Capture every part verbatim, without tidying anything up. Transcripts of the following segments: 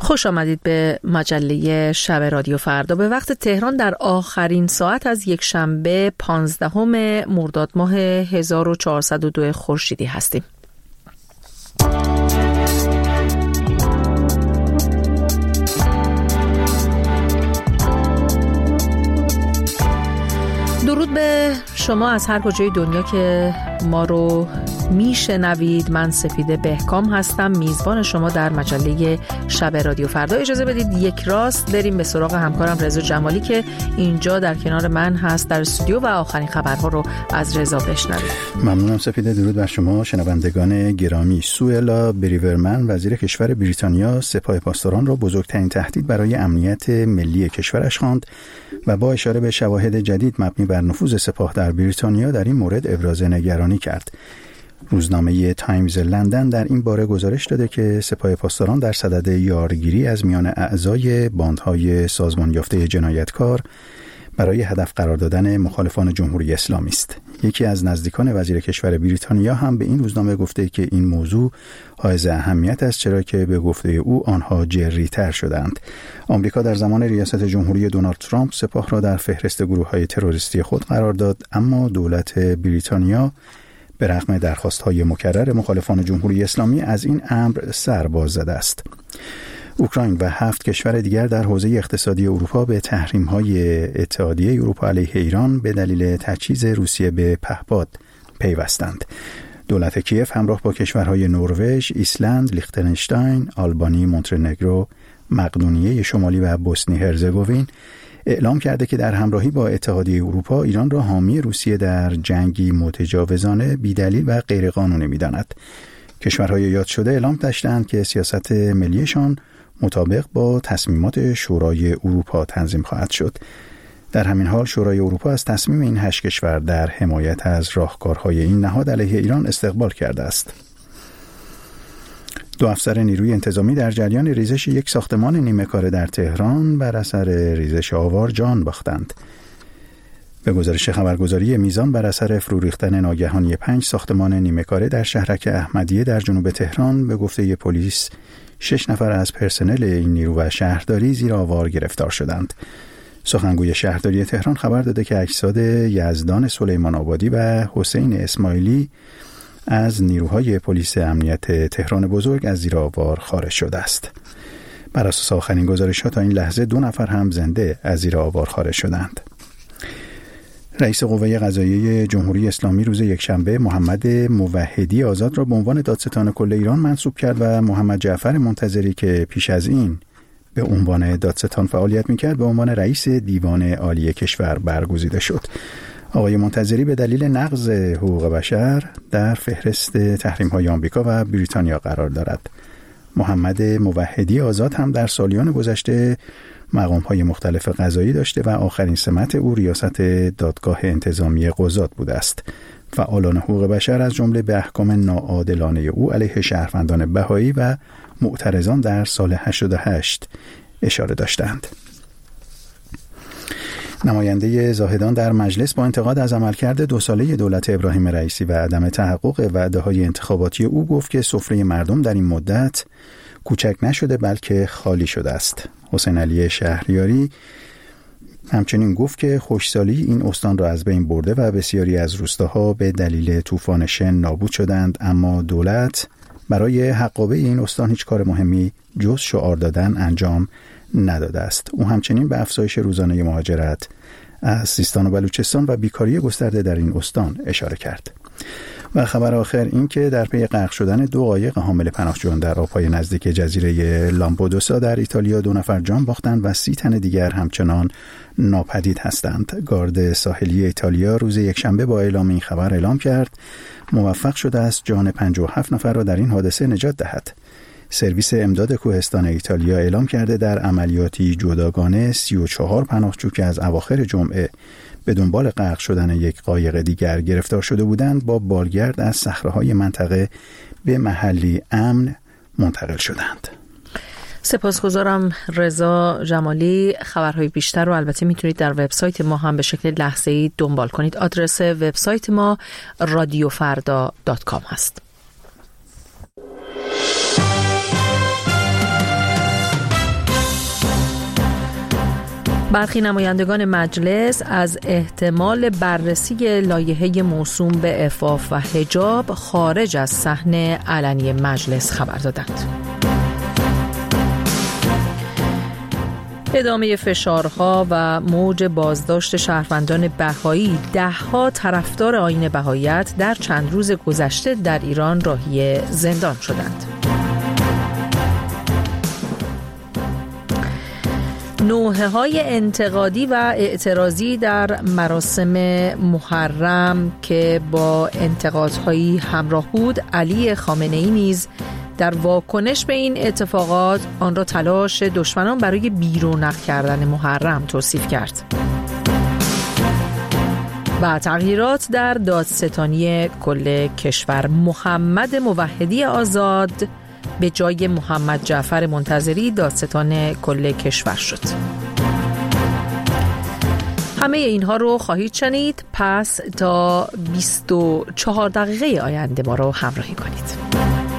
خوش آمدید به مجله شب رادیو فردا. به وقت تهران در آخرین ساعت از یک شنبه پانزدهم مرداد ماه هزار و چهارصد و دو خورشیدی هستیم. درود به شما از هر کجای دنیا که ما رو میشنوید. من سپیده بهکام هستم، میزبان شما در مجله شب رادیو فردا. اجازه بدید یک راست بریم به سراغ همکارم رضا جمالی که اینجا در کنار من هست در استودیو و آخرین خبرها رو از رضا بشنوید. ممنونم سپیده. درود بر شما شنوندگان گرامی. سوئلا بریورمن وزیر کشور بریتانیا سپاه پاسداران را بزرگترین تهدید برای امنیت ملی کشورش خواند و با اشاره به شواهد جدید مبنی بر نفوذ سپاه در بریتانیا در این مورد ابراز نگرانی کرد. روزنامه تایمز لندن در این باره گزارش داده که سپاه پاسداران در صدد یارگیری از میان اعضای باندهای سازمان یافته جنایتکار برای هدف قرار دادن مخالفان جمهوری اسلامی است. یکی از نزدیکان وزیر کشور بریتانیا هم به این روزنامه گفته که این موضوع حائز اهمیت است، چرا که به گفته او آنها جری‌تر شدند. آمریکا در زمان ریاست جمهوری دونالد ترامپ سپاه را در فهرست گروه‌های تروریستی خود قرار داد، اما دولت بریتانیا به رغم درخواست‌های مکرر مخالفان جمهوری اسلامی از این امر سر باز زده است. اوکراین و هفت کشور دیگر در حوزه اقتصادی اروپا به تحریم‌های اتحادیه اروپا علیه ایران به دلیل تجهیز روسیه به پهپاد پیوستند. دولت کیف همراه با کشورهای نروژ، ایسلند، لیختنشتاین، آلبانی، مونتنگرو، مقدونیه شمالی و بوسنی هرزگوین اعلام کرده که در همراهی با اتحادیه اروپا ایران را حامی روسیه در جنگی متجاوزانه، بی‌دلیل و غیرقانونی می‌داند. کشورهای یاد شده اعلام داشتند که سیاست ملیشان مطابق با تصمیمات شورای اروپا تنظیم خواهد شد. در همین حال شورای اروپا از تصمیم این هشت کشور در حمایت از راهکارهای این نهاد علیه ایران استقبال کرده است. دو افسر نیروی انتظامی در جریان ریزش یک ساختمان نیمه کاره در تهران بر اثر ریزش آوار جان باختند. به گزارش خبرگزاری میزان بر اثر فرو ریختن ناگهانی پنج ساختمان نیمه کاره در شهرک احمدیه در جنوب تهران به گفته پلیس شش نفر از پرسنل این نیرو و شهرداری زیر آوار گرفتار شدند. سخنگوی شهرداری تهران خبر داده که اجساد یزدان سلیمان آبادی و حسین اسماعیلی از نیروهای پلیس امنیت تهران بزرگ از زیر آوار خارج شده است. بر اساس آخرین گزارش‌ها تا این لحظه دو نفر هم زنده از زیر آوار خارج شدند. رئیس قوه قضاییه جمهوری اسلامی روز یکشنبه محمد موحدی آزاد را به عنوان دادستان کل ایران منصوب کرد و محمد جعفر منتظری که پیش از این به عنوان دادستان فعالیت می‌کرد به عنوان رئیس دیوان عالی کشور برگزیده شد. آقای منتظری به دلیل نقض حقوق بشر در فهرست تحریم‌های آمریکا و بریتانیا قرار دارد. محمد موحدی آزاد هم در سالیان گذشته مقام‌های مختلف قضایی داشته و آخرین سمت او ریاست دادگاه انتظامی قضات بوده است. فعالان حقوق بشر از جمله به احکام ناعادلانه او علیه شهروندان بهایی و معترضان در سال هشتاد و هشت اشاره داشتند. نماینده زاهدان در مجلس با انتقاد از عملکرد دو ساله دولت ابراهیم رئیسی و عدم تحقق وعده‌های انتخاباتی او گفت که سفره مردم در این مدت کوچک نشده بلکه خالی شده است. حسین علی شهریاری همچنین گفت که خشکسالی این استان را از بین برده و بسیاری از روستاها به دلیل طوفان شن نابود شدند، اما دولت برای حقابه این استان هیچ کار مهمی جز شعار دادن انجام نداده است. او همچنین به افزایش روزانه مهاجرت از سیستان و بلوچستان و بیکاری گسترده در این استان اشاره کرد. و خبر آخر این که در پی غرق شدن دو قایق حامل پناهجویان در آبهای نزدیک جزیره لامپدوسا در ایتالیا دو نفر جان باختند و سی تن دیگر همچنان ناپدید هستند. گارد ساحلی ایتالیا روز یکشنبه با اعلام این خبر اعلام کرد موفق شده است جان پنجاه و هفت نفر را در این حادثه نجات دهد. سرویس امداد کوهستان ایتالیا اعلام کرده در عملیاتی جداگانه سی و چهار پناهجو که از اواخر جمعه به دنبال غرق شدن یک قایق دیگر گرفتار شده بودند با بالگرد از صخره‌های منطقه به محلی امن منتقل شدند. سپاسگزارم رضا جمالی. خبرهای بیشتر رو البته میتونید در وبسایت ما هم به شکل لحظه‌ای دنبال کنید. آدرس وبسایت ما رادیو فردا دات کام هست. برخی نمایندگان مجلس از احتمال بررسی لایحه موسوم به عفاف و حجاب خارج از صحن علنی مجلس خبر دادند. ادامه فشارها و موج بازداشت شهروندان بهایی، ده‌ها طرفدار آیین بهاییت در چند روز گذشته در ایران راهی زندان شدند. نوحه‌های انتقادی و اعتراضی در مراسم محرم که با انتقادهایی همراه بود، علی خامنه‌ای نیز در واکنش به این اتفاقات آن را تلاش دشمنان برای بیرونق کردن محرم توصیف کرد. و تغییرات در دادستانی کل کشور، محمد موحدی آزاد به جای محمد جعفر منتظری دادستان کل کشور شد. همه اینها رو خواهید شنید، پس تا بیست و چهار دقیقه آینده ما رو همراهی کنید.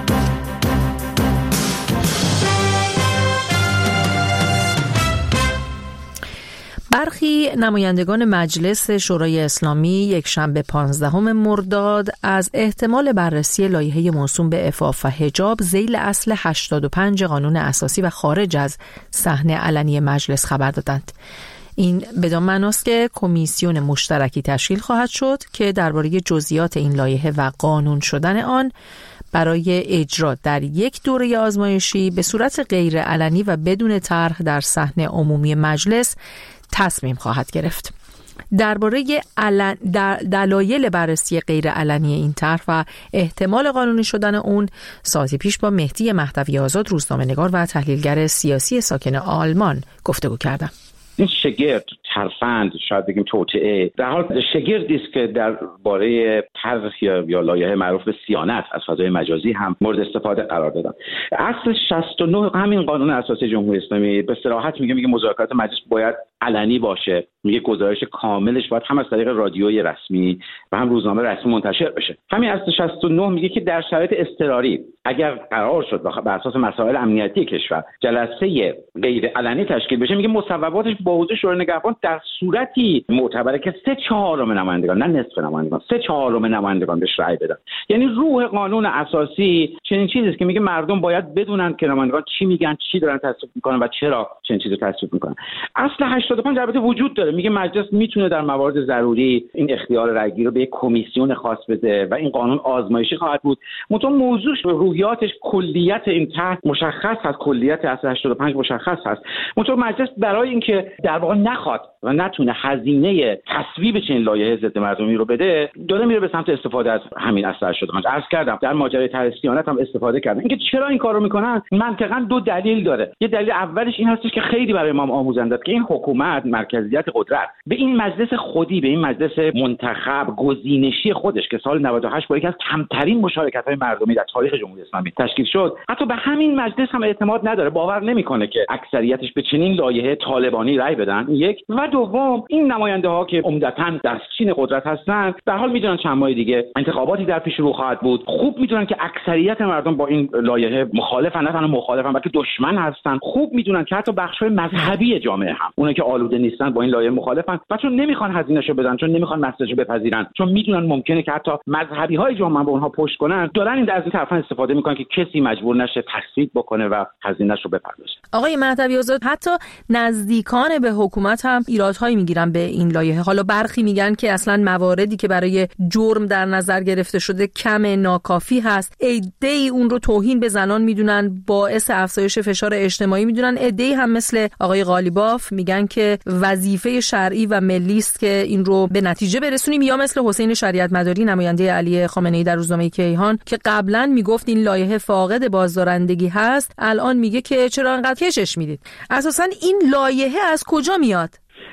برخی نمایندگان مجلس شورای اسلامی یک شنبه پانزدهم مرداد از احتمال بررسی لایحه موسوم به عفاف و حجاب ذیل اصل هشتاد و پنج قانون اساسی و خارج از صحن علنی مجلس خبر دادند. این بدان معناست که کمیسیون مشترکی تشکیل خواهد شد که درباره جزئیات این لایحه و قانون شدن آن برای اجرا در یک دوره آزمایشی به صورت غیر علنی و بدون طرح در صحن عمومی مجلس تصمیم خواهد گرفت. درباره علن... در... دلایل بررسی غیر علنی این طرح و احتمال قانونی شدن اون ساعتی پیش با مهدی مهدوی آزاد، روزنامه‌نگار و تحلیلگر سیاسی ساکن آلمان گفتگو کردم. این شگرد، ترفند، شاید بگیم توطئه، در حال شگردی است که درباره طرح یا لایحه معروف به صیانت از فضای مجازی هم مورد استفاده قرار دادن. اصل شصت و نه همین قانون اساسی جمهوری اسلامی به صراحت میگه میگه مذاکرات مجلس باید علنی باشه، میگه گزارش کاملش باید هم از طریق رادیوی رسمی و هم روزنامه رسمی منتشر بشه. همین اصل شصت و نه میگه که در شرایط اضطراری اگر قرار شد بر اساس مسائل امنیتی کشور جلسه غیر علنی تشکیل بشه، میگه مصوباتش با حضور شورای نگهبان در صورتی معتبره که سه چهارم نمایندگان، نه نصف نمایندگان، سه چهارم نمایندگان بهش رأی بدن. یعنی روح قانون اساسی چنین چیزی است که میگه مردم باید بدونن که نمایندگان چی میگن، چی دارن تصویب میکنن و چرا چنین چیزی رو تصویب میکنن. اصل هشتاد و پنج البته وجود داره، میگه مجلس میتونه در موارد ضروری این اختیار رأیگیری رو به یک کمیسیون خاص بده و این قانون آزمایشی خواهد بود. منتها موضوعش روحیاتش، کلیت این طرح مشخص هست، کلیت اصل هشتاد و پنج مشخص هست. منتها مجلس برای اینکه در واقع نخواد و نتونه هزینه تصویب چنین لایحه ضد مردمی رو بده، داره میره به سمت استفاده از همین اصل هشتاد و پنج. عرض کردم در ماجرای طرح صیانت هم استفاده کردن. اینکه چرا این کارو میکنن منطقاً دو دلیل داره. یه دلیل اولش این هستش که خیلی برای ما آموزنده است که این حکومت مرکزیت قدرت به این مجلس خودی، به این مجلس منتخب گزینشی خودش که سال نود و هشت با یکی از کمترین مشارکت‌های مردمی در تاریخ جمهوری اسلامی تشکیل شد، حتی به همین مجلس هم اعتماد نداره، باور نمیکنه که اکثریتش به چنین لایحه طالبانی رأی بدن. یک و دوم، این نماینده ها که عمدتاً دستچین قدرت هستند در حال میدونن چند ماه دیگه انتخاباتی در پیش رو خواهد بود. خوب میدونن که اکثریت مردم با این لایحه مخالفن، نه تنها مخالفن بلکه دشمن هستن. خوب میدونن که حتی بخش‌های مذهبی جامعه هم اونایی که آلوده نیستن با این لایحه مخالفن و چون نمیخوان هزینه‌شو بدن، چون نمیخوان مسئله‌شو بپذیرن، چون میدونن ممکنه که حتی مذهبی‌های جامعه به اونها پشت کنن، دارن این از این طرفا استفاده میکنن که کسی مجبور نشه تصویب بکنه و هزینه‌شو بپردازه. آقای مهدوی آزاد، حتی نزدیکان به حکومت هم ایرادهایی میگیرن به این لایحه. حالا برخی میگن که اصلا مواردی که برای جرم در نظر گرفته شده کم، ناکافی هست. عده‌ای اون رو توهین به زنان میدونن، باعث افزایش فشار اجتماعی میدونن. عده‌ای هم مثل آقای قالیباف میگن که وظیفه شرعی و ملی است که این رو به نتیجه برسونیم، یا مثل حسین شریعت مداری نماینده علی خامنه‌ای در روزنامه کیهان که قبلا میگفت این لایحه فاقد بازدارندگی هست، الان میگه که چرا انقدر کشش میدید. اساسا این لایحه از کجا میاد؟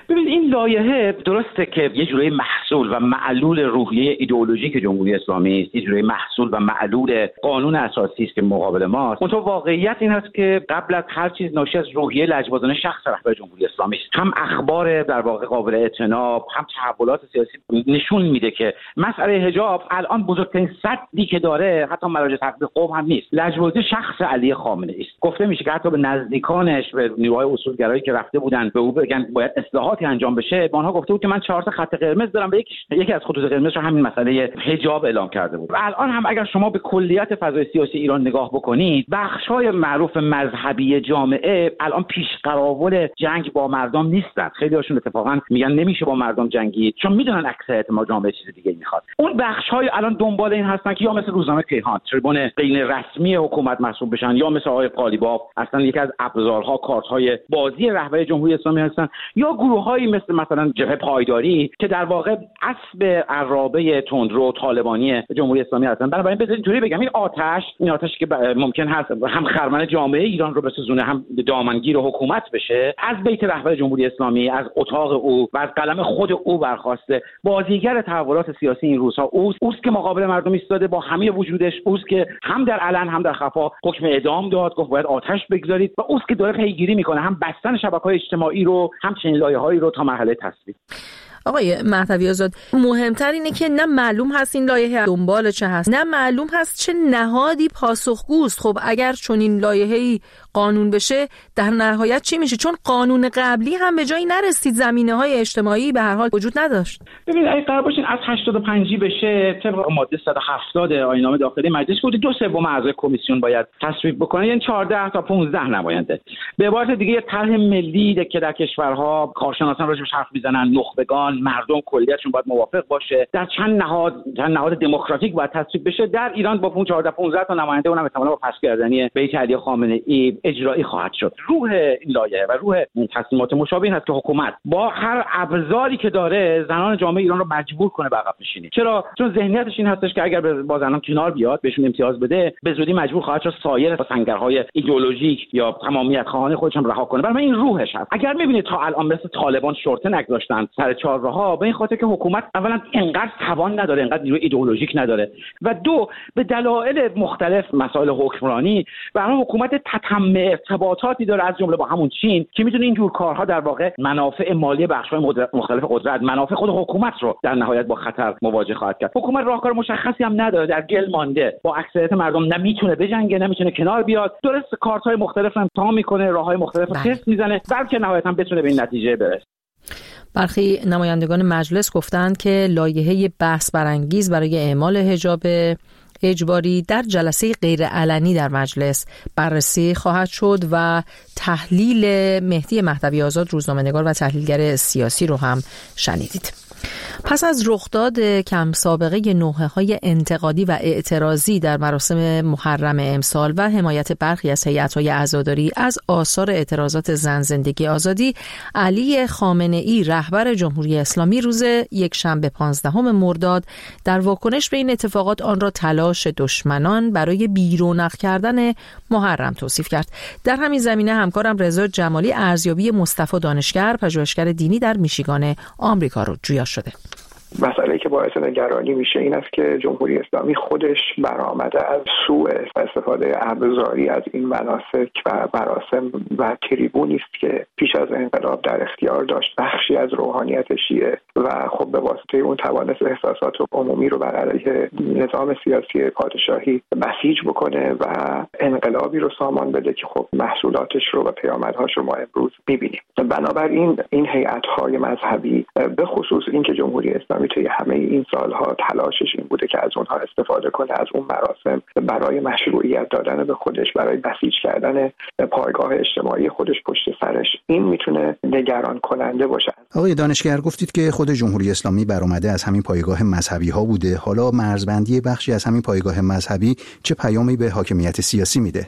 ببینید این لایحه درسته که یه جوری محصول و معلول روحیه ایدئولوژیک جمهوری اسلامی است، یه جوری محصول و معلول قانون اساسی است که مقابل ماست. اون تو واقعیت این است که قبل از هر چیز ناشی از روحیه لجبازانه شخص رهبر جمهوری اسلامی است. هم اخبار در واقع قابل اعتناب، هم تحولات سیاسی نشون میده که مسئله حجاب الان بزرگترین سدی که داره حتی مراجع تقدیر قوم هم نیست، لجبازی شخص علی خامنه‌ای است. گفته میشه که حتی به نزدیکانش، به نیروهای اصولگرایی که رفته بودن به او بگن باید اصلاحاتی انجام بشه، به آنها گفته بود که من چهار تا خط قرمز دارم، به یکی یکی از خطوط قرمز رو همین مسئله حجاب اعلام کرده بود. و الان هم اگر شما به کلیت فضای سیاسی ایران نگاه بکنید، بخش‌های معروف مذهبی جامعه الان پیش قراول جنگ با مردم نیستن. خیلی هاشون اتفاقا میگن نمیشه با مردم جنگید، چون میدونن اکثریت ما جامعه چیز دیگه میخواد. اون بخش‌های الان دنبال این هستن که یا مثل روزنامه کیهان تریبون غیر رسمی حکومت محسوب بشن، یا مثل آقای قالیباف اصلا یکی از ابزارها کارت‌های بازی رهبر جمهوری اسلامی هستن، یا گروه‌هایی مثل مثلا جبهه پایداری که در واقع اسب عرابه تندرو طالبانی جمهوری اسلامی هستن. بنابراین بذارید اینطوری بگم، این آتش این آتشی که ممکن هست هم خرمن جامعه ایران رو بسوزونه، هم دامنگیر حکومت بشه، از بیت رهبر جمهوری اسلامی، از اتاق او و از قلم خود او برخواسته. بازیگر تحولات سیاسی این روزها اوست اوست که مقابل مردم ایستاده با همه وجودش، اوست که هم در علن هم در خفا حکم اعدام داد، گفت باید آتش بگذارید، و اوست که داره پیگیری میکنه هم بستن شبکه‌های اجتماعی رو، هم چنین لایه‌هایی رو تا مرحله تصویب. آقای مهدوی آزاد، مهمتر اینه که نه معلوم هست این لایحه دنبال چه هست، نه معلوم هست چه نهادی پاسخگوست. خب اگر چون این لایحه‌ای قانون بشه در نهایت چی میشه؟ چون قانون قبلی هم به جایی نرسید، زمینه‌های اجتماعی به هر حال وجود نداشت. ببینید اگه قرار باشه از هشتاد و پنج بشه طبق ماده صد و هفتاد آیین‌نامه داخلی مجلس بود دو سوم اعضای کمیسیون باید تصویب بکنه، یعنی چهارده تا پانزده نماینده. به عبارت دیگه یه طرح ملی که در کشورها کارشناسان راجعش حرف میزنن، نخبگان، مردم کلیتشون باید موافق باشه، در چند نهاد چند نهاد دموکراتیک باید تصویب بشه. در ایران با اون چهارده پانزده تا نماینده اونم احتمالاً با پس‌گردنی بیت علی خامنه‌ای اجرایی خواهد شد. روح این لایحه و روح این تصمیمات مشابه هست که حکومت با هر ابزاری که داره زنان جامعه ایران رو مجبور کنه به عقب نشینی. چرا؟ چون ذهنیتش این هستش که اگر با زنان کنار بیاد، بهشون امتیاز بده، به زودی مجبور خواهد شد سایر سنگرهای ایدئولوژیک یا تمامیت خواهان خودش هم رها کنه. برای این روحش هست. اگر می‌بینید تا الان مثل طالبان شورته نگذاشتن سر چهارراه‌ها، به این خاطر که حکومت اولا اینقدر توان نداره، اینقدر نیروی ایدئولوژیک نداره، و دو به دلایل مختلف مسائل حکمرانی و الان حکومت تتم ارتباطاتی داره، از جمله با همون چین، که میدونه این جور کارها در واقع منافع مالی بخش‌های مختلف قدرت، منافع خود حکومت رو در نهایت با خطر مواجه خواهد کرد. حکومت راهکار مشخصی هم نداره، در گل مانده، با اکثریت مردم نمیتونه بجنگه، نمیتونه کنار بیاد، درست کارت‌های مختلف هم تا میکنه، راه‌های مختلف رو تست میزنه، بلکه نهایتاً بتونه به این نتیجه برسه. برخی نمایندگان مجلس گفتند که لایحه بحث برانگیز برای اعمال حجاب اجباری در جلسه غیر علنی در مجلس بررسی خواهد شد و تحلیل مهدی مهدوی آزاد روزنامه‌نگار و تحلیلگر سیاسی رو هم شنیدید. پس از رخداد کم سابقه نوحه‌های انتقادی و اعتراضی در مراسم محرم امسال و حمایت برخی از هیئت‌های عزاداری از آثار اعتراضات زن زندگی آزادی، علی خامنه‌ای رهبر جمهوری اسلامی روز یکشنبه پانزدهم مرداد در واکنش به این اتفاقات آن را تلاش دشمنان برای بیرونق کردن محرم توصیف کرد. در همین زمینه همکارم رضا جمالی ارزیابی مصطفی دانشگر، پژوهشگر دینی در میشیگان آمریکا رو جویا شده. مسئله که باعث نگرانی میشه این است که جمهوری اسلامی خودش برآمده از سوء استفاده ابزاری از این مناسک و مراسم و تریبونی است که پیش از انقلاب در اختیار داشت بخشی از روحانیت شیعه، و خب به واسطه اون توانست احساسات عمومی رو بر علیه نظام سیاسی پادشاهی بسیج بکنه و انقلابی رو سامان بده که خب محصولاتش رو و پیامدهاش رو ما امروز میبینیم. بنابراین این هیئت‌های مذهبی به خصوص اینکه جمهوری اسلامی توی همه این سالها تلاشش این بوده که از اونها استفاده کنه، از اون مراسم برای مشروعیت دادن به خودش، برای بسیج کردن پایگاه اجتماعی خودش پشت سرش، این میتونه نگران کننده باشه. آقای دانشگر، گفتید که خود جمهوری اسلامی برآمده از همین پایگاه مذهبی ها بوده. حالا مرزبندی بخشی از همین پایگاه مذهبی چه پیامی به حاکمیت سیاسی میده؟ مسئله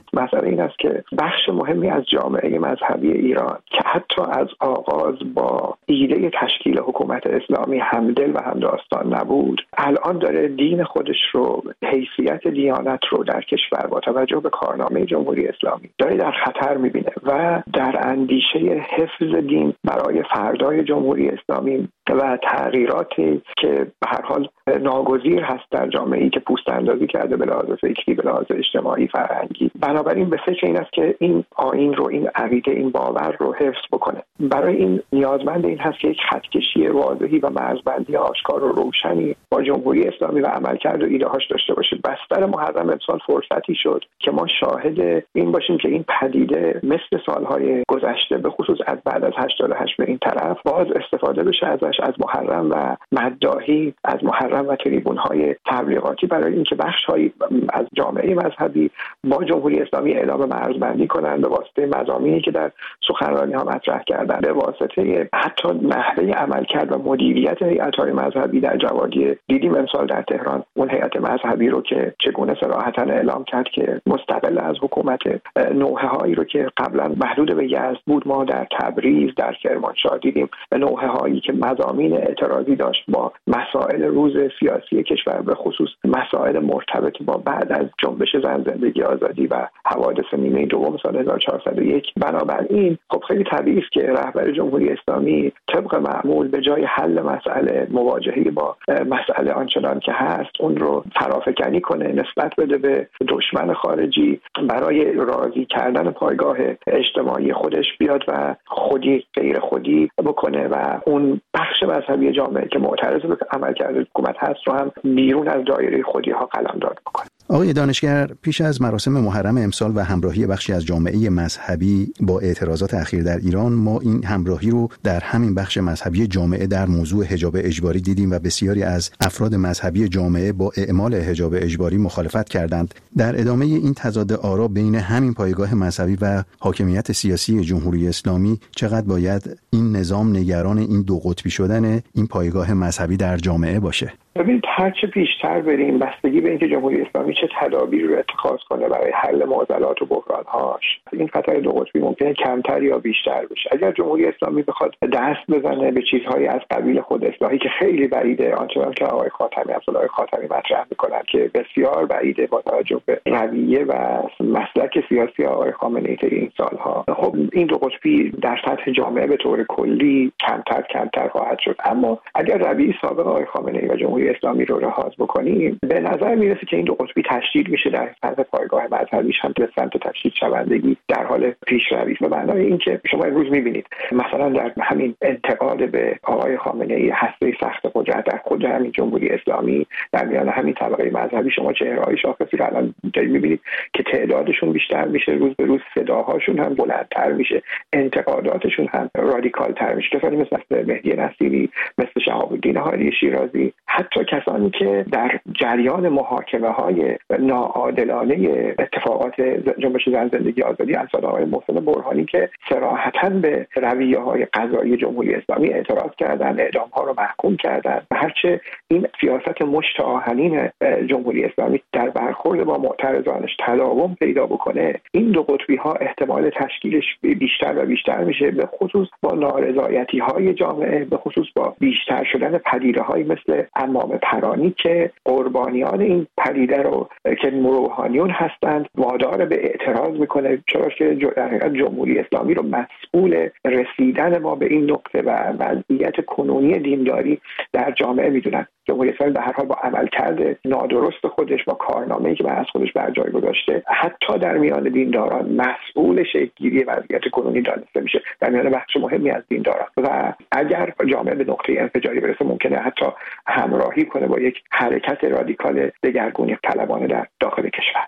این است که بخش مهمی از جامعه مذهبی ایران که حتی از آغاز با ایده تشکیل حکومت اسلامی همدل و همداستان نبود، الان داره دین خودش رو، حیثیت دیانت رو در کشور با توجه به کارنامه جمهوری اسلامی داره در خطر میبینه و در اندیشه حفظ دین برای فردای جمهوری اسلامی و تغییراتی که به هر حال ناگزیر هست در جامعه‌ای که پوست اندازی کرده به لحاظ فکری، به لحاظ اجتماعی، فرهنگی. بنابراین به فکر این است که این آیین رو، این عقیده، این باور رو حفظ بکنه. برای این نیازمند این هست که یک خطکشی واضحی و مرزبندی آشکار و روشنی با جمهوری اسلامی و عملکرد و ایده‌هاش داشته باشه. بستر محرم امسال فرصتی شد که ما شاهد این باشیم که این پدیده مثل سالهای گذشته به خصوص از بعد از هشتاد و هشت به این طرف باز استفاده بشه ازش، از محرم و مداحی، از محرم و تریبون‌های تبلیغاتی برای اینکه بخش‌هایی از جامعه مذهبی با جمهوری اسلامی اعلام مرزبندی کنند به واسطه مضامینی که در سخنرانی‌ها مطرح کردند، به واسطه حتی نحوه عملکرد و مدیریت هیئت‌های مذهبی در جوادی. دیدیم امسال در تهران اون هیئت مذهبی رو که چگونه صراحتاً اعلام کرد که مستقل از حکومت، نوحه‌هایی رو که قبلا محدود به یزد بود ما در تبریز، در کرمانشاه دیدیم، نوحه‌هایی که مضامین اعتراضی داشت با مسائل روز سیاسی کشور، به خصوص مسائل مرتبط با بعد از جنبش زن، زندگی، آزادی و حوادث نیمه دوم سال هزار و چهارصد و یک. بنابراین خب خیلی طبیعی است که رهبر جمهوری اسلامی طبق معمول به جای حل مسئله، مواجهه با مسئله آنچنان که هست، اون رو فرافکنی کنه، نسبت بده به دشمن خارجی، برای راضی کردن پایگاه اجتماعی خودش بیاد و خودی غیر خودی بکنه و اون بخش مذهبی جامعه که معترض به عملکرد حکومت هست رو هم بیرون از دایره خودی ها قلمداد بکنه. آقای دانشگر، پیش از مراسم محرم امسال و همراهی بخشی از جامعه مذهبی با اعتراضات اخیر در ایران، ما این همراهی رو در همین بخش مذهبی جامعه در موضوع حجاب اجباری دیدیم و بسیاری از افراد مذهبی جامعه با اعمال حجاب اجباری مخالفت کردند. در ادامه این تضاد آرا بین همین پایگاه مذهبی و حاکمیت سیاسی جمهوری اسلامی، چقدر باید این نظام نگران این دو قطبی شدن این پایگاه مذهبی در جامعه باشه؟ ببینید، هرچه بیشتر بریم بستگی به اینکه جمهوری اسلامی چه تدابیری رو اتخاذ کنه برای حل معضلات و بحران‌هاش، این خطر دو قطبی ممکنه کمتر یا بیشتر بشه. اگر جمهوری اسلامی بخواد دست بزنه به چیزهایی از قبیل خود اصلاحی که خیلی بعیده، آنچنان که آقای خاتمی، عبدالله خاتمی مطرح می‌کنن که بسیار بعیده با توجه به رویه و مسلک سیاسی آقای خامنه‌ای طی این سالها، خب این دو قطبی در سطح جامعه به طور کلی کمتر کمتر خواهد شد. اما اگر رویه سابق آقای خامنه‌ای و جمهوری اسلامی رو لحاظ بکنیم، به نظر میرسه که این دو قطبی تشدید میشه، در سطح پایگاه مذهبیش هم به سمت تشدید شوندگی در حال پیشروی است. به معنای اینکه شما امروز میبینید مثلا در همین انتقاد به آقای خامنه‌ای، هسته سخت قدرت در خود همین جمهوری اسلامی، در میان همین طبقه مذهبی شما چهره‌های شاخصی رو الان میبینید که تعدادشون بیشتر میشه، روز به روز صداهاشون هم بلندتر میشه، انتقاداتشون هم رادیکال‌تر میشه. کسانی مثل مهدی نصیری، مثل شهاب الدین حالی شیرازی، حتی کسانی که در جریان محاکمه‌های ناعادلانه اتفاقات جنبش زن، زندگی، آزادی امثال آقای محسن برهانی که صراحتاً به رویه‌های قضایی جمهوری اسلامی اعتراض کردند، اعدام‌ها رو محکوم کردند. هرچه این سیاست مشت آهنین جمهوری اسلامی در برخورد با معترضانش تداوم پیدا بکنه، این دو قطبی‌ها احتمال تشکیلش بیشتر و بیشتر میشه، به خصوص با نارضایتی‌های جامعه، به خصوص با بیشتر شدن پدیده‌هایی مثل امام پرانی که قربانیان این پدیده رو که روحانیون هستند وادار به اعتراض میکنه، چرا که در حقیقت جمهوری اسلامی رو مسئول رسیدن ما به این نقطه و وضعیت کنونی دینداری در جامعه میدونن. جمهوری اسلامی به هر حال با عملکرد نادرست خودش، با کارنامه‌ای که از خودش بر جای گذاشته، حتی در میان دینداران مسئول شکل‌گیری وضعیت کنونی دانسته میشه، در میان بخش مهمی از دینداران. و اگر جامعه به نقطه انفجاری برسه، ممکنه حتی همراهی کنه با یک حرکت رادیکال دگرگونی طلبانه در داخل کشور.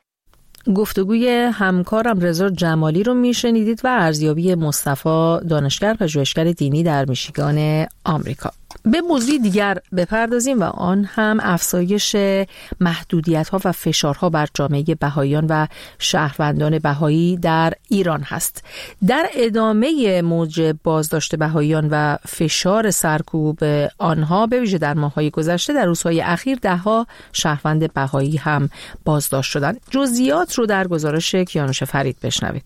گفتگوی همکارم رضا جمالی رو میشنیدید و ارزیابی مصطفی دانشگر پژوهشگر دینی در میشیگان آمریکا. به موضوع دیگر بپردازیم و آن هم افزایش محدودیت‌ها و فشارها بر جامعه بهائیان و شهروندان بهایی در ایران هست. در ادامه موج بازداشت بهائیان و فشار سرکوب آنها به ویژه در ماه‌های گذشته، در روزهای اخیر ده‌ها شهروند بهایی هم بازداشت شدند. جزئیات رو در گزارش کیانوش فرید بشنوید.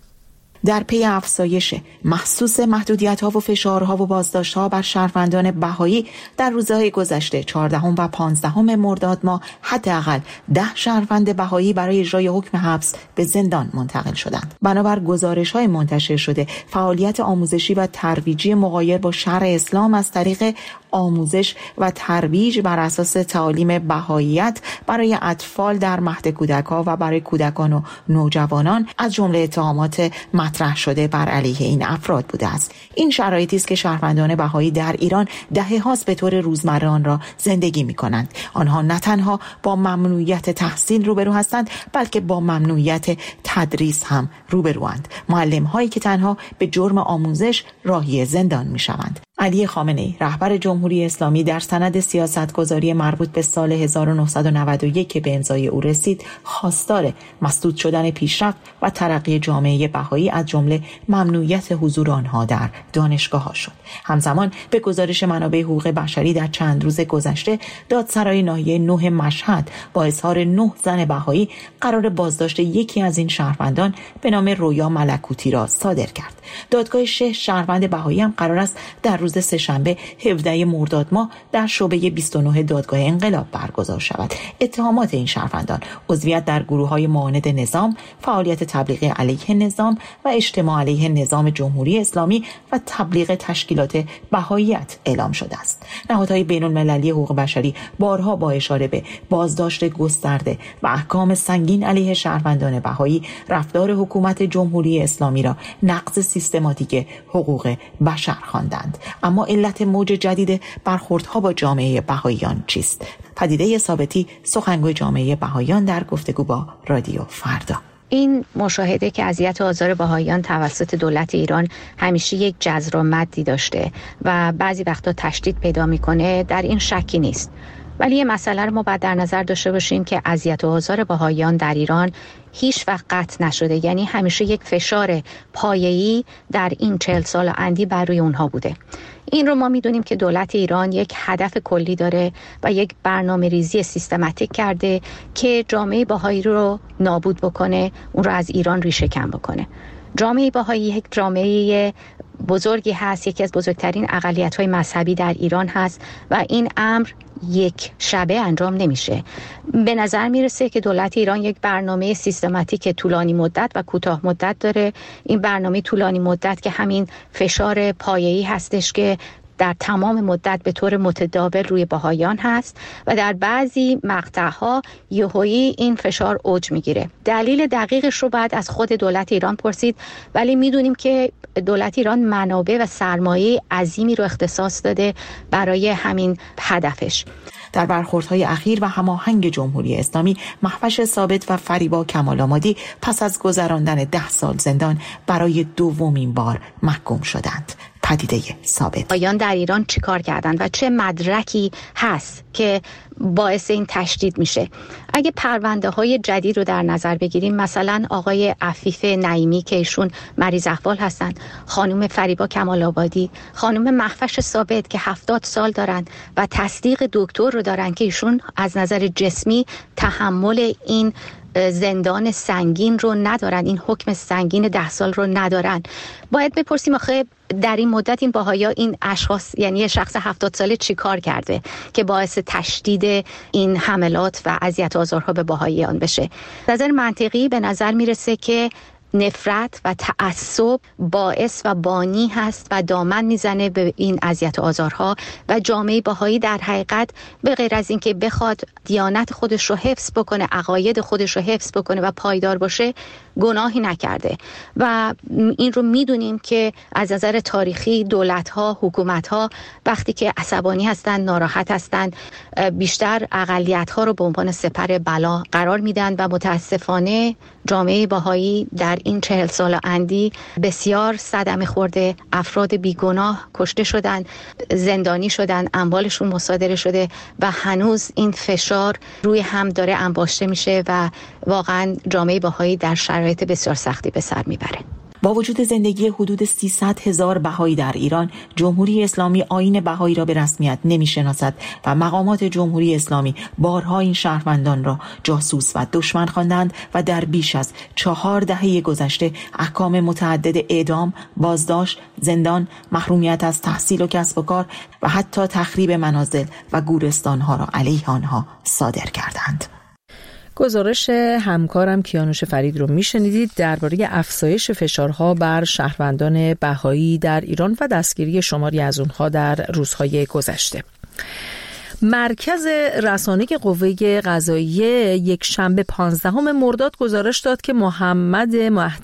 در پی افزایش محسوس محدودیت‌ها و فشارها و بازداشت‌ها بر شهروندان بهایی در روزهای گذشته چهاردهم و پانزدهم مرداد ماه حداقل ده شهروند بهایی برای اجرای حکم حبس به زندان منتقل شدند. بنابر گزارش‌های منتشر شده، فعالیت آموزشی و ترویجی مغایر با شرع اسلام از طریق آموزش و ترویج بر اساس تعالیم بهاییت برای اطفال در مهد کودک‌ها و برای کودکان و نوجوانان از جمله اتهامات مطرح شده بر علیه این افراد بوده است. این شرایطی است که شهروندان بهایی در ایران دهه‌هاست به طور روزمره آن را زندگی می‌کنند. آنها نه تنها با ممنوعیت تحصیل روبرو هستند، بلکه با ممنوعیت تدریس هم روبروند. معلم‌هایی که تنها به جرم آموزش راهی زندان می‌شوند. علی خامنه‌ای رهبر جمهوری اسلامی در سند سیاستگذاری مربوط به سال هزار و نهصد و نود و یک که به امضای او رسید، خواستار مسدود شدن پیشرفت و ترقی جامعه بهایی از جمله ممنوعیت حضور آنها در دانشگاه‌ها شد. همزمان به گزارش منابع حقوق بشری در چند روز گذشته، دادسرای ناحیه نه مشهد با اظهار نه زن بهایی قرار بازداشت یکی از این شهروندان به نام رویا ملکوتی را صادر کرد. دادگاه شش شهروند بهایی هم قرار است در روز سه‌شنبه هفدهم مرداد ماه در شعبه بیست و نه دادگاه انقلاب برگزار شود. اتهامات این شهروندان عضویت در گروه‌های معاند نظام، فعالیت تبلیغی علیه نظام و اجتماع علیه نظام جمهوری اسلامی و تبلیغ تشکیلات بهاییت اعلام شده است. نهادهای بین‌المللی حقوق بشری بارها با اشاره به بازداشت گسترده و احکام سنگین علیه شهروندان بهایی، رفتار حکومت جمهوری اسلامی را نقض سیستماتیک حقوق بشر خواندند. اما علت موج جدید برخوردها با جامعه بهاییان چیست؟ پدیده ثابتی، سخنگوی جامعه بهاییان در گفتگو با رادیو فردا. این مشاهده که اذیت و آزار بهائیان توسط دولت ایران همیشه یک جذر و مدی داشته و بعضی وقتا تشدید پیدا میکنه، در این شکی نیست. ولی یه مسئله رو ما باید در نظر داشته باشیم که اذیت و آزار بهائیان در ایران هیچ وقت قطع نشده، یعنی همیشه یک فشار پایه‌ای در این چهل سال اندی بر روی اونها بوده. این رو ما میدونیم که دولت ایران یک هدف کلی داره و یک برنامه ریزی سیستماتیک کرده که جامعه بهایی رو نابود بکنه، اون رو از ایران ریشه کن بکنه. جامعه بهایی یک جامعه بزرگی هست، یکی از بزرگترین اقلیت‌های مذهبی در ایران هست و این امر یک شبه انجام نمیشه. به نظر میرسه که دولت ایران یک برنامه سیستماتیک طولانی مدت و کوتاه مدت داره. این برنامه طولانی مدت که همین فشار پایه‌ای هستش که در تمام مدت به طور متداول روی بهائیان هست و در بعضی مقطع‌ها یهویی این فشار اوج میگیره. دلیل دقیقش رو بعد از خود دولت ایران پرسید، ولی میدونیم که دولت ایران منابع و سرمایه عظیمی رو اختصاص داده برای همین هدفش. در برخوردهای اخیر و هماهنگ جمهوری اسلامی، مهوش ثابت و فریبا کمال‌آمادی پس از گذراندن ده سال زندان برای دومین بار محکوم شدند. پدیده ثابت. بهائیان در ایران چی کار کردند و چه مدرکی هست که باعث این تشدید میشه؟ اگه پرونده های جدید رو در نظر بگیریم، مثلا آقای عفیف نعیمی که ایشون مریض احوال هستن، خانم فریبا کمال‌آبادی، خانم مهوش ثابت که هفتاد سال دارن و تصدیق دکتر رو دارن که ایشون از نظر جسمی تحمل این زندان سنگین رو ندارن، این حکم سنگین ده سال رو ندارن. باید بپرسیم آخه در این مدت این بهائی‌ها، این اشخاص، یعنی شخص هفتاد ساله چی کار کرده که باعث تشدید این حملات و اذیت و آزارها به بهائیان بشه؟ نظر منطقی به نظر میرسه که نفرت و تعصب باعث و بانی هست و دامن میزنه به این اذیت و آزارها و جامعه بهایی در حقیقت به غیر از اینکه بخواد دیانت خودش رو حفظ بکنه، عقاید خودش رو حفظ بکنه و پایدار باشه، گناهی نکرده و این رو میدونیم که از نظر تاریخی دولت‌ها، حکومت‌ها وقتی که عصبانی هستن، ناراحت هستن، بیشتر اقلیت‌ها رو به عنوان سپر بلا قرار میدن و متاسفانه جامعه بهایی در این چهل سال اندی بسیار صدمه خورده، افراد بیگناه کشته شدن، زندانی شدن، اموالشون مصادره شده و هنوز این فشار روی هم داره انباشته میشه و واقعا جامعه بهایی در شرایط بسیار سختی به سر میبره. با وجود زندگی حدود سیصد هزار بهایی در ایران، جمهوری اسلامی آیین بهایی را به رسمیت نمی‌شناسد و مقامات جمهوری اسلامی بارها این شهروندان را جاسوس و دشمن خواندند و در بیش از چهار دهه گذشته احکام متعدد اعدام، بازداشت، زندان، محرومیت از تحصیل و کسب و کار و حتی تخریب منازل و گورستان‌ها را علیه آنها صادر کردند. گزارش همکارم کیانوش فرید رو میشنیدید درباره افزایش فشارها بر شهروندان بهایی در ایران و دستگیری شماری از اونها در روزهای گذشته. مرکز رسانه قوه قضاییه یک شنبه پانزدهم مرداد گزارش داد که محمد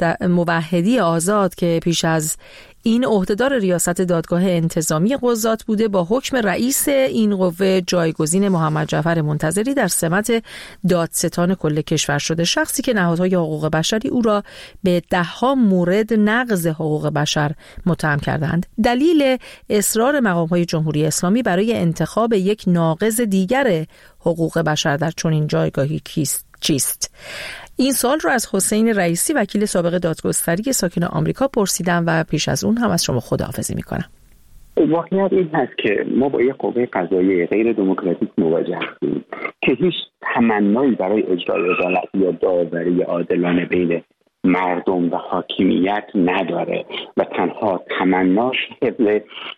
موحدی آزاد که پیش از این عهدهدار ریاست دادگاه انتظامی قضات بوده، با حکم رئیس این قوه جایگزین محمد جعفر منتظری در سمت دادستان کل کشور شده. شخصی که نهادهای حقوق بشری او را به ده‌ها مورد نقض حقوق بشر متهم کردند. دلیل اصرار مقام‌های جمهوری اسلامی برای انتخاب یک ناقض دیگر حقوق بشر در چنین جایگاهی کیست؟ چیست؟ این سال رو از حسین رئیسی وکیل سابق دادگستری ساکن آمریکا پرسیدم و پیش از اون هم از شما خداحافظی میکنم. واقعیت این هست که ما با یک قوه قضاییه غیر دموکراتیک مواجه هستیم که هیچ تمنایی برای اجرای عدالت یا داوری عادلانه بین مردم و حاکمیت نداره و تنها تمناش حفظ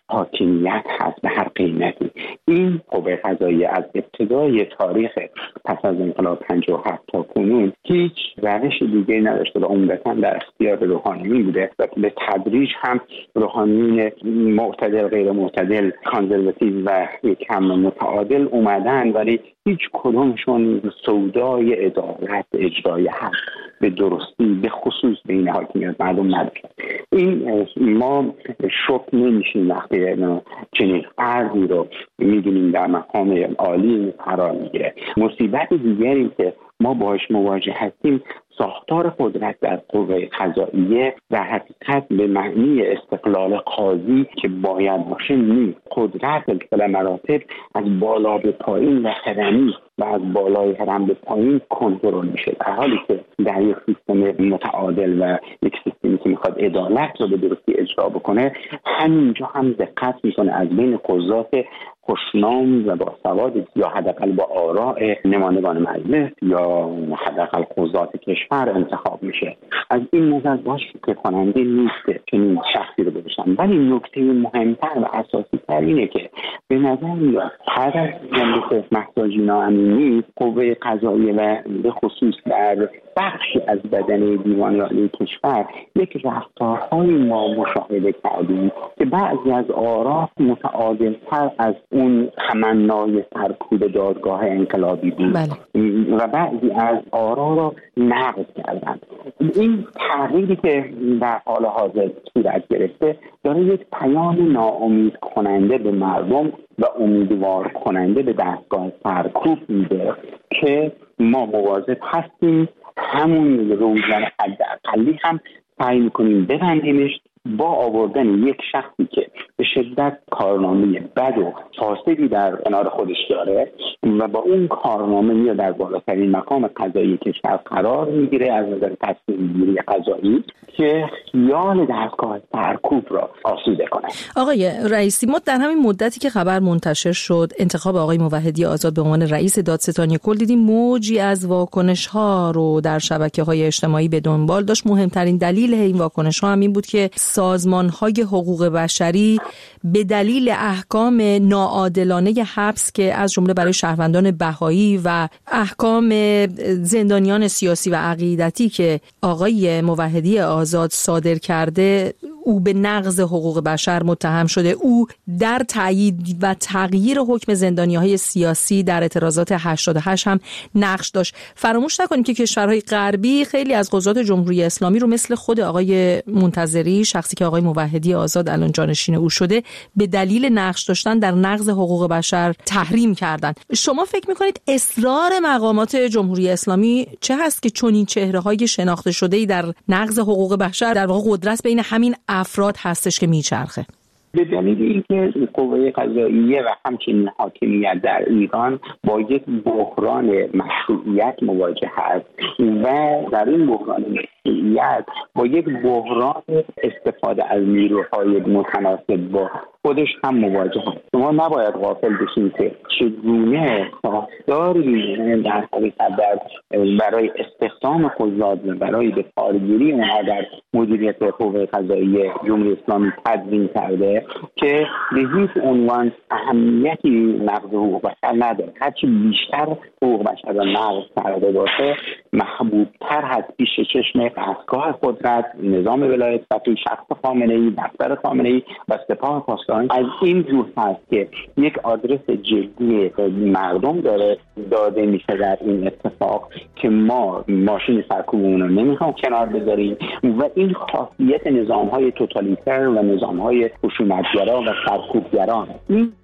حاکمیت هست به هر قیمتی. این قوه قضاییه از ابتدای تاریخ پس از انقلاب پنجاه و هفت تا کنون هیچ روش دیگه نداشته و عمدتاً در اختیار روحانیون بوده و به تدریج هم روحانیون معتدل، غیر معتدل، کانزرواتیو و یکم متعادل اومدن، ولی هیچ کدومشون سودای عدالت اجرای حق به درستی به خصوص بین حاکمیت مردم نداشت. این ما شک نمیشیم وقتی چنین فردی رو میدونیم در مقام عالی قرار میگیره. مصیبت دیگری که ما باهاش مواجه هستیم ساختار قدرت در قوه قضاییه در حقیقت به معنی استقلال قاضی که باید باشه نیست. قدرت سلسله مراتب از بالا به پایین و خدمی و از بالای هرم به پایین کنترل میشه، در حالی که در یک سیستم متعادل و یک سیستمی که میخواد عدالت رو به درستی اجرا بکنه همینجا هم دقت میکنه از بین قضات خوشنام و با سواد یا حداقل با آراء نمایندگان مجلس یا حداقل قضات کشور انتخاب میشه. از این نظر باش که کننده نیست چنین شخصی رو ببشن. ولی نکته مهمتر و اساسی تر اینه که به نظر میاد هر از جمله مهسا جینا امینی قوه قضاییه و به خصوص در بخشی از بدنه دیوان عالی کشور یک رفتارهای ما مشاهده کردیم که بعضی از آرا متعادل‌تر از اون تمنای سرکوب دادگاه انقلابی بود بله. و بعضی از آرا را نقض کردند. این تغییری که در حال حاضر صورت گرفته داره یک پیام ناامید کننده به مردم و امیدوار کننده به دستگاه سرکوب میده که ما مواظب هستیم همون روزنه حداقلی هم سعی میکنیم ببندیمش با آوردن یک شخصی که به شدت کارنامه بد و فاسدی در کنار خودش داره و با اون کارنامه میاد در بالاترین مقام قضایی کشور قرار میگیره از نظر تصمیم گیری قضایی که خیال دستگاه سرکوب را آسوده کنه. آقای رئیسی، ما در همین مدتی که خبر منتشر شد انتخاب آقای موحدی آزاد به عنوان رئیس دادستانی کل دیدیم موجی از واکنش ها رو در شبکه‌های اجتماعی به دنبال داشت. مهمترین دلیل این واکنش ها هم این بود که سازمان‌های حقوق بشری به دلیل احکام ناعادلانه حبس که از جمله برای شهروندان بهایی و احکام زندانیان سیاسی و عقیدتی که آقای موحدی آزاد صادر کرده او به نقض حقوق بشر متهم شده. او در تایید و تغییر حکم زندانی‌های سیاسی در اعتراضات هشتاد و هشت هم نقش داشت. فراموش نکنیم که کشورهای غربی خیلی از قضات جمهوری اسلامی رو مثل خود آقای منتظری، شخصی که آقای موحدی آزاد الان جانشین او شده، به دلیل نقش داشتن در نقض حقوق بشر تحریم کردن. شما فکر می‌کنید اصرار مقامات جمهوری اسلامی چه هست که چنین چهره‌های شناخته شده‌ای در نقض حقوق بشر در واقع قدرت بین همین افراد هستش که میچرخه؟ به دلیل اینکه قوه قضاییه و همچنین حاکمیت در ایران با یک بحران مشروعیت مواجه است و در این بحران مشروعیت با یک بحران استفاده از نیروهای متناسب با خودش هم مواجه است. شما نباید غافل بشین که چگونه ساختاری در حقیقت در برای استخدام قضات و برای به کارگیری اونها در مدیریت قوه قضاییه جمهوری اسلامی تدوین کرده که به هیچ عنوان اهمیتی نقض حقوق بشر نداره. هرچی بیشتر حقوق بشر را نقض کرده باشه محبوبتر هست پیش چشم دستگاه قدرت، نظام ولایت فقیه، شخص خامنه‌ای، دفتر خامنه‌ای و سپاه پاسداران. از این جور هست که یک آدرس جدی مردم داره داده میشه در این اتفاق که ما ماشین سرکوبمون رو نمیخوام کنار بذاریم و این خاصیت نظام‌های توتالیتر و نظام‌های خشونت‌گرا و سرکوبگران. این